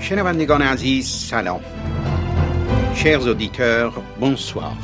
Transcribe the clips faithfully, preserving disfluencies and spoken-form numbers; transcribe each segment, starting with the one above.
شنوندگان عزیز سلام. Chers auditeurs, bonsoir.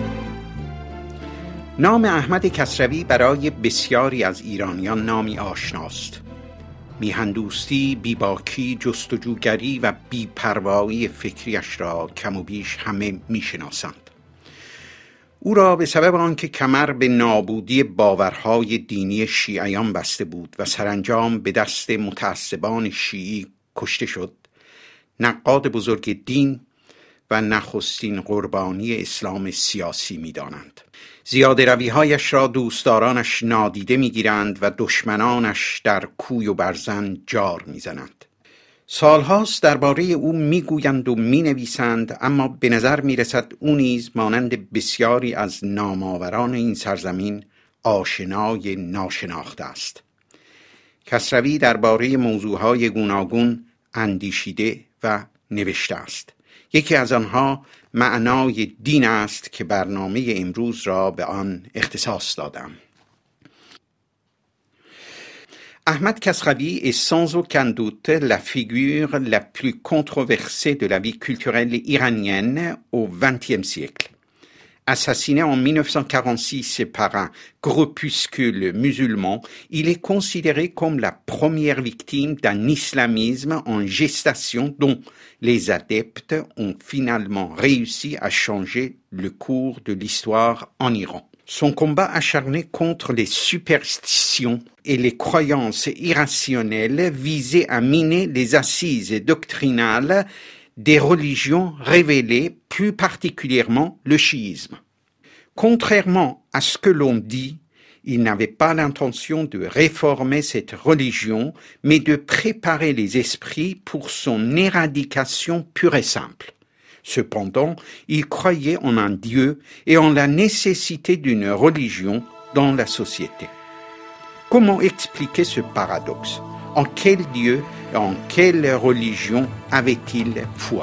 نام احمد کسروی برای بسیاری از ایرانیان نامی آشناست. میهندوستی، بیباکی، جستجوگری و بی‌پروایی فکریش را کم و بیش همه میشناسند. او را به سبب آنکه کمر به نابودی باورهای دینی شیعیان بسته بود و سرانجام به دست متعصبان شیعی کشته شد، نقاد بزرگ دین و نخستین قربانی اسلام سیاسی می دانند. زیاده رویهایش را دوستدارانش نادیده می گیرند و دشمنانش در کوی و برزن جار می زنند. سالهاست درباره او می گویند و می نویسند، اما به نظر می رسد او نیز مانند بسیاری از نامآوران این سرزمین آشنای ناشناخته است. کسروی درباره موضوعهای گوناگون اندیشیده و نوشته است. یکی از آنها معنای دین است که برنامه امروز را به آن اختصاص دادم. Ahmad Kasravi est sans aucun doute la figure la plus controversée de la vie culturelle iranienne au vingtième siècle. Assassiné en mille neuf cent quarante-six par un groupuscule musulman, il est considéré comme la première victime d'un islamisme en gestation dont les adeptes ont finalement réussi à changer le cours de l'histoire en Iran. Son combat acharné contre les superstitions et les croyances irrationnelles visait à miner les assises doctrinales des religions révélées, plus particulièrement le chiisme. Contrairement à ce que l'on dit, il n'avait pas l'intention de réformer cette religion, mais de préparer les esprits pour son éradication pure et simple. Cependant, il croyait en un Dieu et en la nécessité d'une religion dans la société. Comment expliquer ce paradoxe? En quel Dieu et en quelle religion avait-il foi?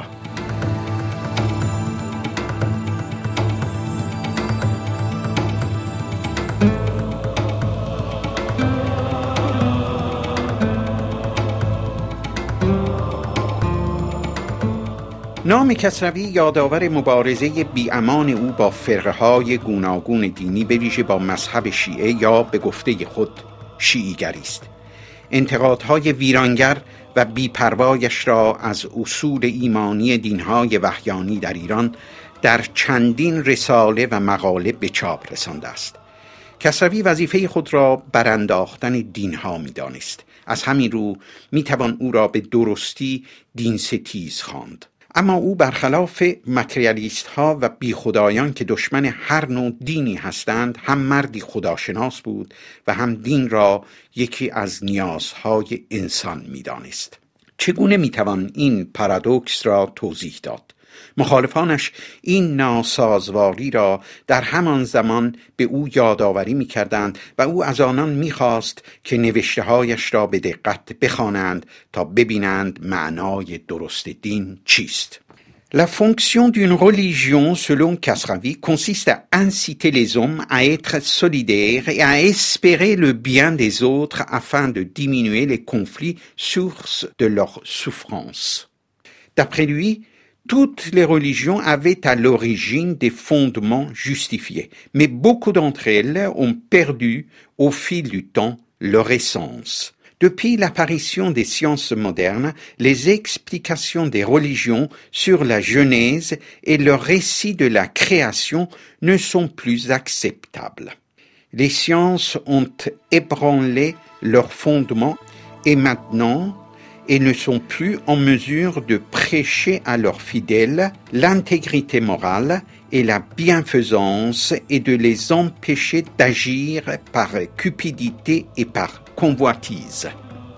نام کسروی یادآور مبارزه بی‌امان او با فرقه‌های گوناگون دینی به ویژه با مذهب شیعه یا به گفته خود شیعیگری است. انتقادهای ویرانگر و بی‌پروایش را از اصول ایمانی دینهای وحیانی در ایران در چندین رساله و مقاله به چاپ رسانده است. کسروی وظیفه خود را برانداختن دینها می‌دانست. از همین رو می‌توان او را به درستی دینستیز خواند. اما او برخلاف متریالیست ها و بی خدایان که دشمن هر نوع دینی هستند، هم مردی خداشناس بود و هم دین را یکی از نیازهای انسان می دانست. چگونه می توان این پارادوکس را توضیح داد؟ مخالفانش این ناسازواری را در همان زمان به او یادآوری می کردند و او از آنان می خواست که نوشته هایش را به دقت بخوانند تا ببینند معنای درست دین چیست. La fonction d'une religion, selon Kasravi, consiste à inciter les hommes à être solidaires et à espérer le bien des autres afin de diminuer les conflits sources de leur souffrance. D'après lui, toutes les religions avaient à l'origine des fondements justifiés, mais beaucoup d'entre elles ont perdu au fil du temps leur essence. Depuis l'apparition des sciences modernes, les explications des religions sur la Genèse et leur récit de la création ne sont plus acceptables. Les sciences ont ébranlé leurs fondements et maintenant, et ne sont plus en mesure de prêcher à leurs fidèles l'intégrité morale et la bienfaisance et de les empêcher d'agir par cupidité et par convoitise.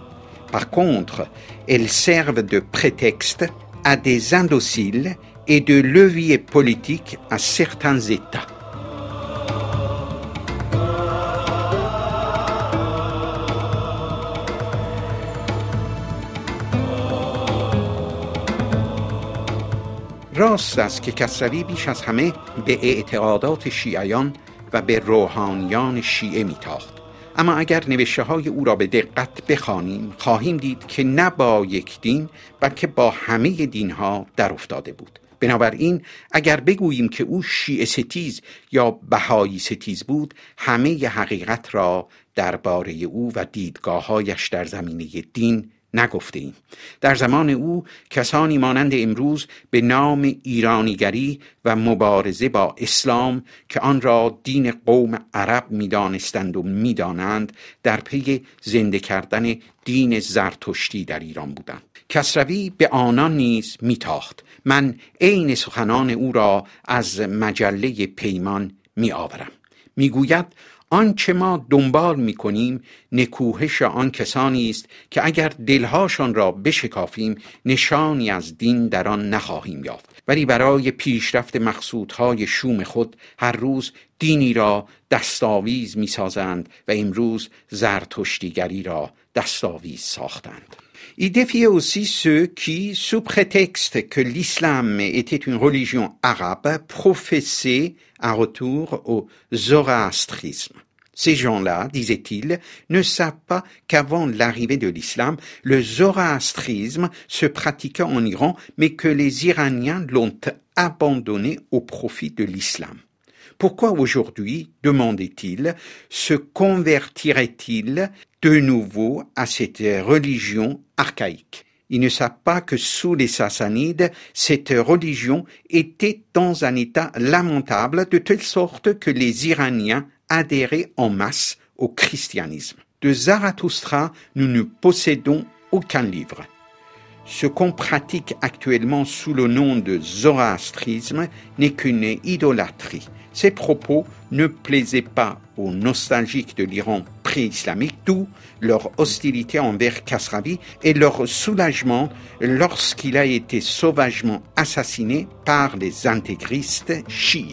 Par contre, elles servent de prétexte à des indociles et de levier politique à certains États. راست است که کسروی بیش از همه به اعتقادات شیعیان و به روحانیان شیعه میتاخت، اما اگر نوشته های او را به دقت بخوانیم خواهیم دید که نه با یک دین بلکه با همه دین ها در افتاده بود. بنابراین اگر بگوییم که او شیعه ستیز یا بهایی ستیز بود، همه حقیقت را درباره او و دیدگاه‌هایش در زمینه دین نگفته ایم. در زمان او کسانی مانند امروز به نام ایرانیگری و مبارزه با اسلام که آن را دین قوم عرب می‌دانستند و می‌دانند در پی زنده کردن دین زرتشتی در ایران بودند. کسروی به آنان نیز میتاخت. من عین سخنان او را از مجله پیمان می آورم. می گوید آنچه ما دنبال می کنیم نکوهش آن کسانی است که اگر دلهاشان را بشکافیم نشانی از دین در آن نخواهیم یافت، ولی برای پیشرفت مقصودهای شوم خود هر روز دینی را دستاویز می سازند و امروز زرتشتیگری را دستاویز ساختند. Il défiait aussi ceux qui, sous prétexte que l'islam était une religion arabe, professaient un retour au zoroastrisme. Ces gens-là, disait-il, ne savent pas qu'avant l'arrivée de l'islam, le zoroastrisme se pratiquait en Iran, mais que les Iraniens l'ont abandonné au profit de l'islam. Pourquoi aujourd'hui, demandait-il, se convertirait-il de nouveau à cette religion archaïque? Ils ne savent pas que sous les Sassanides, cette religion était dans un état lamentable, de telle sorte que les Iraniens adhéraient en masse au christianisme. De Zarathustra, nous ne possédons aucun livre. Ce qu'on pratique actuellement sous le nom de zoroastrisme n'est qu'une idolâtrie. Ces propos ne plaisaient pas aux nostalgiques de l'Iran pré-islamique, d'où leur hostilité envers Kasravi et leur soulagement lorsqu'il a été sauvagement assassiné par les intégristes chiites.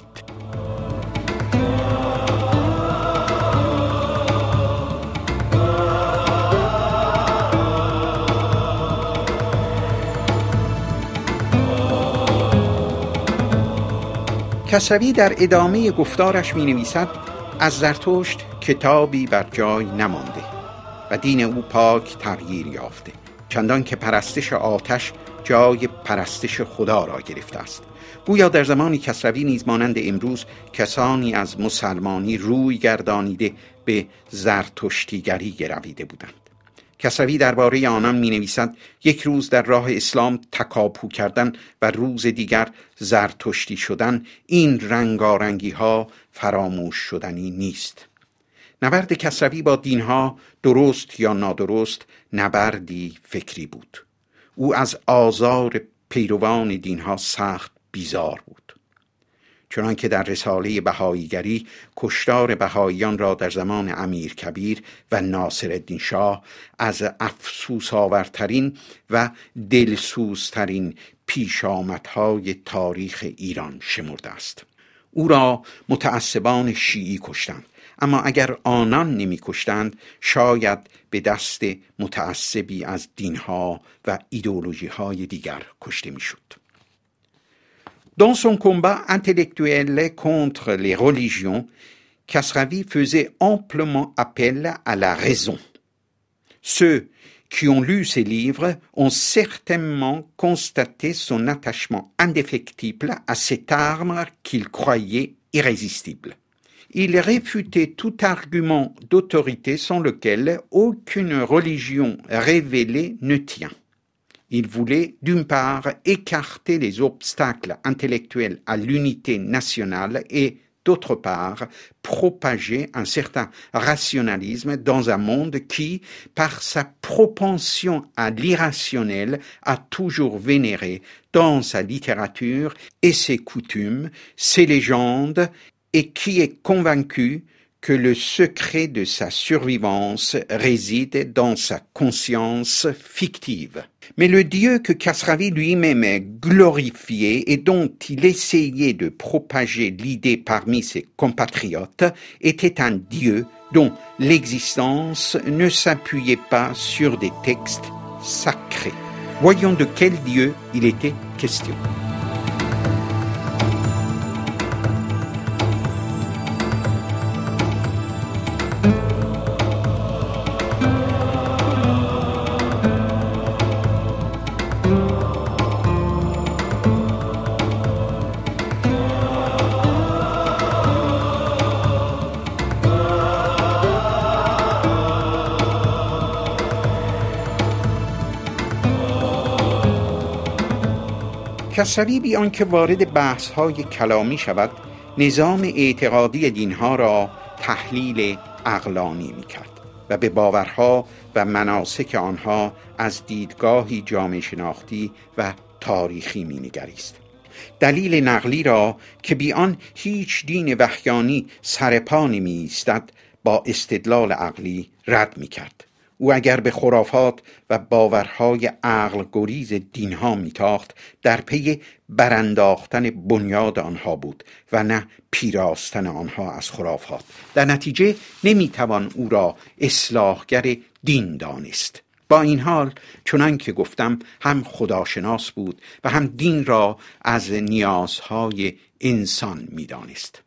کسروی در ادامه گفتارش می نویسد از زرتشت کتابی بر جای نمانده و دین او پاک تغییر یافته، چندان که پرستش آتش جای پرستش خدا را گرفته است. گویا در زمان کسروی نیز مانند امروز کسانی از مسلمانی روی گردانیده به زرتشتیگری گرویده بودند. کسروی درباره آنان می نویسد یک روز در راه اسلام تکاپو کردن و روز دیگر زرتشتی شدن، این رنگارنگی ها فراموش شدنی نیست. نبرد کسروی با دینها درست یا نادرست نبردی فکری بود. او از آزار پیروان دینها سخت بیزار بود، چنان که در رساله بهاییگری کشتار بهاییان را در زمان امیرکبیر و ناصرالدین شاه از افسوس آورترین و دلسوزترین پیشامدهای تاریخ ایران شمرده است. او را متعصبان شیعی کشتند، اما اگر آنان نمی کشتند شاید به دست متعصبی از دینها و ایدئولوژی‌های دیگر کشته می شد. Dans son combat intellectuel contre les religions, Kasravi faisait amplement appel à la raison. Ceux qui ont lu ses livres ont certainement constaté son attachement indéfectible à cette arme qu'il croyait irrésistible. Il réfutait tout argument d'autorité sans lequel aucune religion révélée ne tient. Il voulait, d'une part, écarter les obstacles intellectuels à l'unité nationale et, d'autre part, propager un certain rationalisme dans un monde qui, par sa propension à l'irrationnel, a toujours vénéré dans sa littérature et ses coutumes, ses légendes, et qui est convaincu que le secret de sa survivance réside dans sa conscience fictive. Mais le Dieu que Kasravi lui-même glorifiait et dont il essayait de propager l'idée parmi ses compatriotes était un Dieu dont l'existence ne s'appuyait pas sur des textes sacrés. Voyons de quel Dieu il était question. کسروی بی آنکه وارد بحث‌های کلامی شود، نظام اعتقادی دینها را تحلیل عقلانی می‌کرد و به باورها و مناسک آنها از دیدگاهی جامعه شناختی و تاریخی می‌نگریست. دلیل نقلی را که بی آن هیچ دین وحیانی سرپا نمی‌ایستد با استدلال عقلی رد می‌کرد. او اگر به خرافات و باورهای عقل گریز دینها میتاخت، در پی برانداختن بنیاد آنها بود و نه پیراستن آنها از خرافات. در نتیجه نمیتوان او را اصلاحگر دین دانست. با این حال چنان که گفتم هم خداشناس بود و هم دین را از نیازهای انسان میدانست.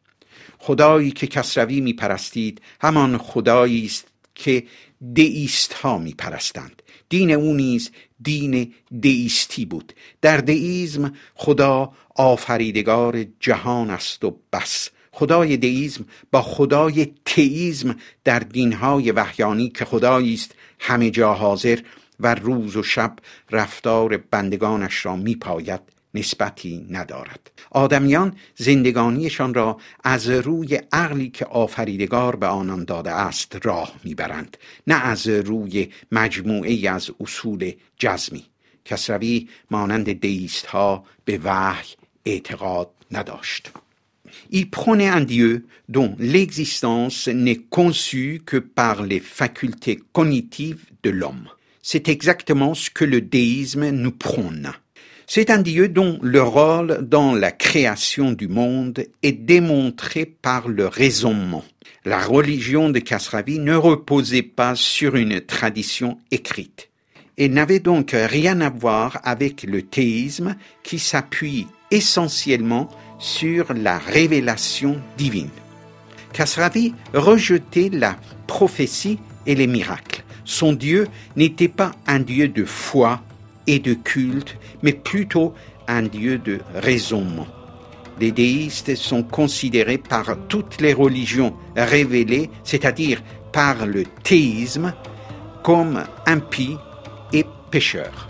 خدایی که کسروی میپرستید همان خدایی است که دئیست ها می پرستند. دین او نیز دین دئیستی بود. در دئیسم خدا آفریدگار جهان است و بس. خدای دئیسم با خدای تئیسم در دینهای وحیانی که خدایی است همه جا حاضر و روز و شب رفتار بندگانش را می پاید نسبتی ندارد. آدمیان زندگانیشان را از روی عقلی که آفریدگار به آنان داده است راه میبرند، نه از روی مجموعه از اصول جزمی. کسروی مانند دئیست ها به وحی اعتقاد نداشت. Il prenait un Dieu dont l'existence n'est conçue que par les facultés cognitives de l'homme. C'est exactement ce que le déisme nous prône. C'est un Dieu dont le rôle dans la création du monde est démontré par le raisonnement. La religion de Kasravi ne reposait pas sur une tradition écrite. Elle n'avait donc rien à voir avec le théisme qui s'appuie essentiellement sur la révélation divine. Kasravi rejetait la prophétie et les miracles. Son Dieu n'était pas un Dieu de foi et de culte, mais plutôt un Dieu de raisonnement. Les déistes sont considérés par toutes les religions révélées, c'est-à-dire par le théisme, comme impies et pécheurs.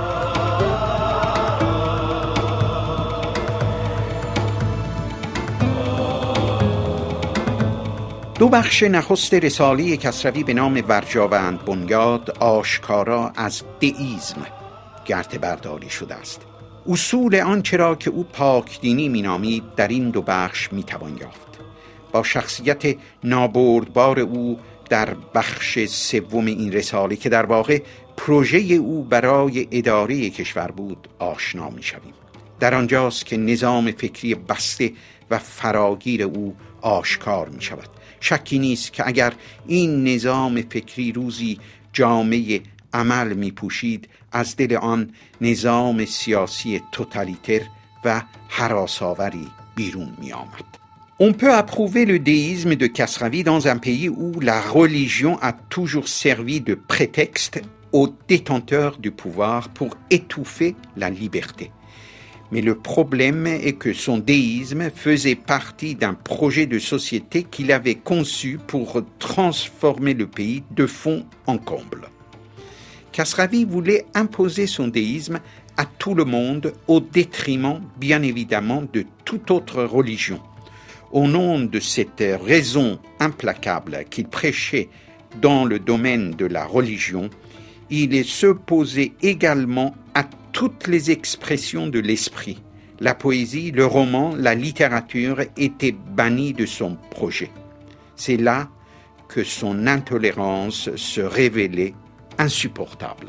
دو بخش نخست رساله کسروی به نام ورجاوند بنیاد آشکارا از دئیسم گرته برداری شده است. اصول آنچه را که او پاک دینی می نامید در این دو بخش می توان یافت. با شخصیت نابردبار او در بخش سوم این رساله که در واقع پروژه او برای اداره کشور بود آشنا می شویم. در آنجاست که نظام فکری بسته و فراگیر او آشکار می شود. شکی نیست که اگر این نظام فکری روزی جامعه عمل می پوشید، از دل آن نظام سیاسی توتالیتر و هراس‌آوری بیرون می آمد. On peut approuver le déisme de Kasravi dans un pays où la religion a toujours servi de prétexte aux détenteurs du pouvoir pour étouffer la liberté. Mais le problème est que son déisme faisait partie d'un projet de société qu'il avait conçu pour transformer le pays de fond en comble. Kasravi voulait imposer son déisme à tout le monde au détriment, bien évidemment, de toute autre religion. Au nom de cette raison implacable qu'il prêchait dans le domaine de la religion, il s'opposait également à toutes les expressions de l'esprit. La poésie, le roman, la littérature étaient bannis de son projet. C'est là que son intolérance se révélait insupportable.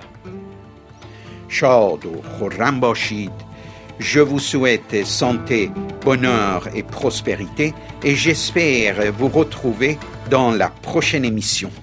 Shad ou khurram bashid. Je vous souhaite santé, bonheur et prospérité et j'espère vous retrouver dans la prochaine émission.